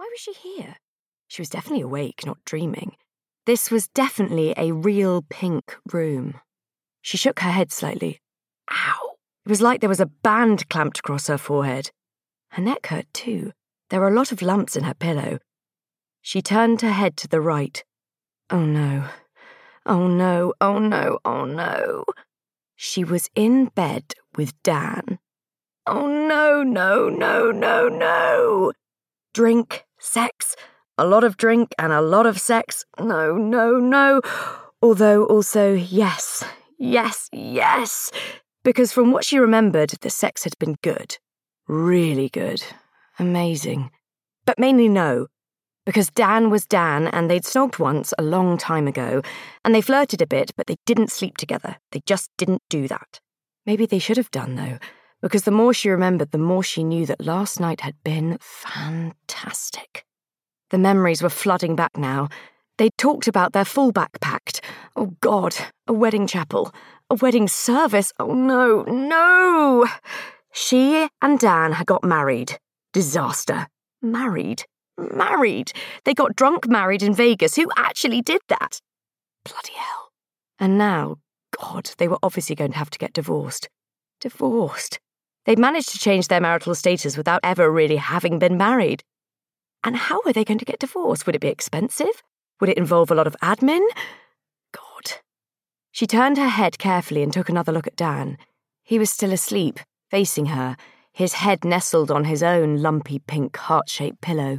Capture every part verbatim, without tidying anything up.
Why was she here? She was definitely awake, not dreaming. This was definitely a real pink room. She shook her head slightly. Ow! It was like there was a band clamped across her forehead. Her neck hurt too. There were a lot of lumps in her pillow. She turned her head to the right. Oh no. Oh no, oh no, oh no. She was in bed with Dan. Oh no, no, no, no, no. Drink, sex, a lot of drink and a lot of sex. No, no, no. Although also, yes, yes, yes. Because from what she remembered, the sex had been good. Really good. Amazing. But mainly no. Because Dan was Dan, and they'd snogged once a long time ago, and they flirted a bit, but they didn't sleep together. They just didn't do that. Maybe they should have done, though, because the more she remembered, the more she knew that last night had been fantastic. The memories were flooding back now. They'd talked about their fallback pact. Oh, God, a wedding chapel, a wedding service. Oh, no, no! She and Dan had got married. Disaster. Married. Married. They got drunk married in Vegas. Who actually did that? Bloody hell. And now, God, they were obviously going to have to get divorced. Divorced. They'd managed to change their marital status without ever really having been married. And how were they going to get divorced? Would it be expensive? Would it involve a lot of admin? God. She turned her head carefully and took another look at Dan. He was still asleep, facing her, his head nestled on his own lumpy pink heart-shaped pillow.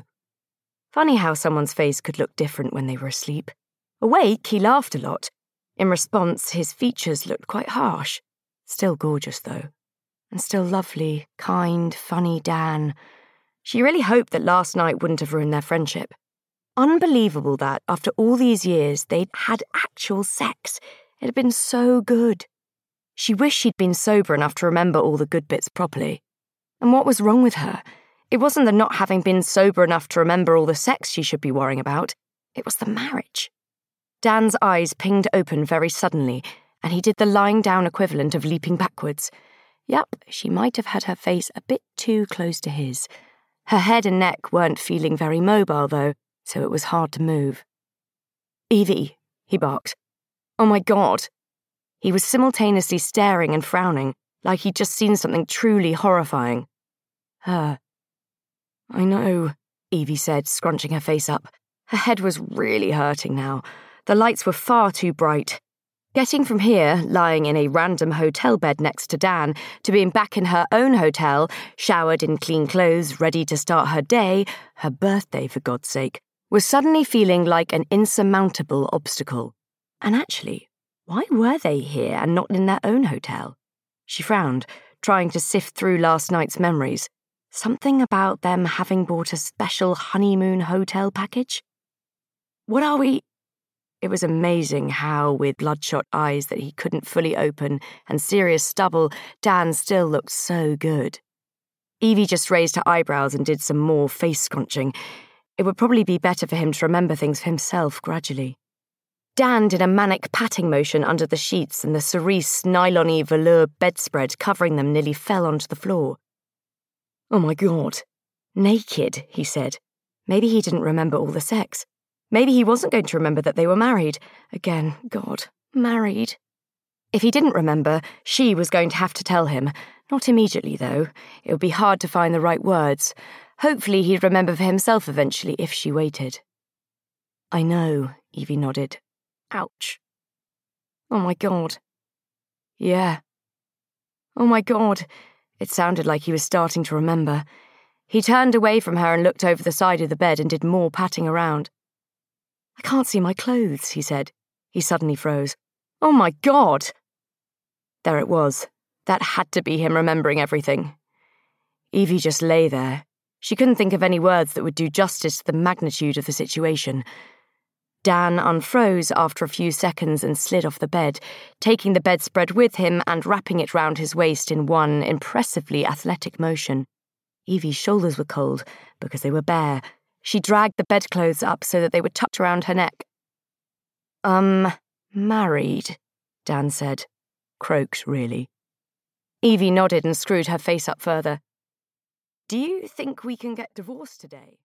Funny how someone's face could look different when they were asleep. Awake, he laughed a lot. In response, his features looked quite harsh. Still gorgeous, though. And still lovely, kind, funny Dan. She really hoped that last night wouldn't have ruined their friendship. Unbelievable that, after all these years, they'd had actual sex. It had been so good. She wished she'd been sober enough to remember all the good bits properly. And what was wrong with her? It wasn't the not having been sober enough to remember all the sex she should be worrying about. It was the marriage. Dan's eyes pinged open very suddenly, and he did the lying down equivalent of leaping backwards. Yup, she might have had her face a bit too close to his. Her head and neck weren't feeling very mobile, though, so it was hard to move. Evie, he barked. Oh my God. He was simultaneously staring and frowning, like he'd just seen something truly horrifying. Her. I know, Evie said, scrunching her face up. Her head was really hurting now. The lights were far too bright. Getting from here, lying in a random hotel bed next to Dan, to being back in her own hotel, showered in clean clothes, ready to start her day, her birthday for God's sake, was suddenly feeling like an insurmountable obstacle. And actually, why were they here and not in their own hotel? She frowned, trying to sift through last night's memories. Something about them having bought a special honeymoon hotel package? What are we... It was amazing how, with bloodshot eyes that he couldn't fully open and serious stubble, Dan still looked so good. Evie just raised her eyebrows and did some more face scrunching. It would probably be better for him to remember things for himself gradually. Dan did a manic patting motion under the sheets, and the cerise, nylon-y velour bedspread covering them nearly fell onto the floor. Oh my God. Naked, he said. Maybe he didn't remember all the sex. Maybe he wasn't going to remember that they were married. Again, God, married. If he didn't remember, she was going to have to tell him. Not immediately, though. It would be hard to find the right words. Hopefully he'd remember for himself eventually if she waited. I know, Evie nodded. Ouch. Oh my God. Yeah. Oh my God. It sounded like he was starting to remember. He turned away from her and looked over the side of the bed and did more patting around. I can't see my clothes, he said. He suddenly froze. Oh my God! There it was. That had to be him remembering everything. Evie just lay there. She couldn't think of any words that would do justice to the magnitude of the situation. Dan unfroze after a few seconds and slid off the bed, taking the bedspread with him and wrapping it round his waist in one impressively athletic motion. Evie's shoulders were cold because they were bare. She dragged the bedclothes up so that they were tucked around her neck. Um, married, Dan said. Croaked, really. Evie nodded and screwed her face up further. Do you think we can get divorced today?